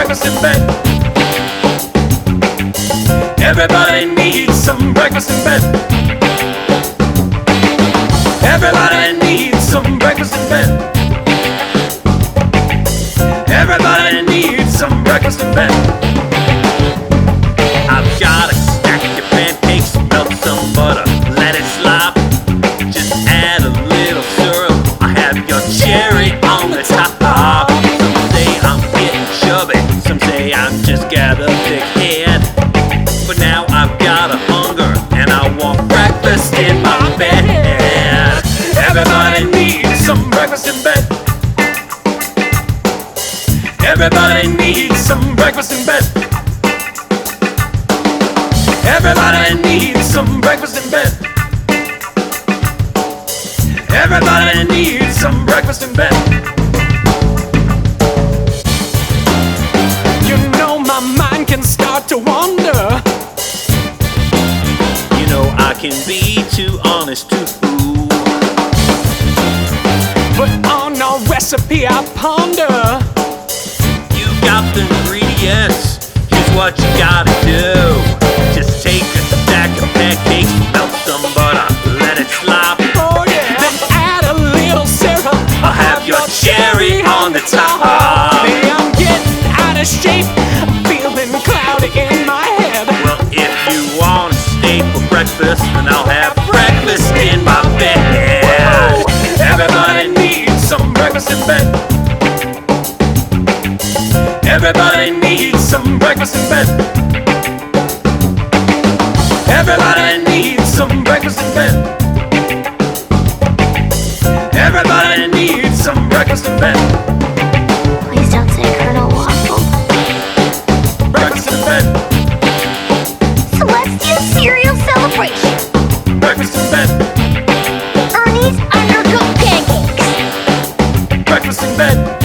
breakfast in bed. Everybody needs some breakfast in bed. Everybody needs some breakfast in bed. Everybody needs some breakfast in bed. I've got a stack of pancakes, melt some butter, let it slop. Just add a little syrup, I have your cherry on the top. Some say I'm getting chubby, some say I've just got a thick head. But now I've got a hunger, and I want breakfast in my bed. Everybody needs some breakfast in bed. Everybody needs some breakfast in bed. Everybody needs some breakfast in bed. Everybody needs some breakfast in bed. You know my mind can start to wander. You know I can be too honest too. But on our recipe I ponder. You got the ingredients, here's what you gotta do. Just take a stack of pancakes, melt some butter, let it slop. Oh yeah. Then add a little syrup, I'll have your cherry on the top. Hey, I'm getting out of shape, I'm feeling cloudy in my head. Well, if you want to stay for breakfast, then I'll have breakfast in my bed. Whoa. Everybody needs some breakfast in bed. Everybody needs some breakfast in bed. Everybody needs some breakfast in bed. Everybody needs some breakfast in bed. Please don't say Colonel Waffle. Breakfast in bed. Celestial cereal celebration. Breakfast in bed. Ernie's undercooked pancakes. Breakfast in bed.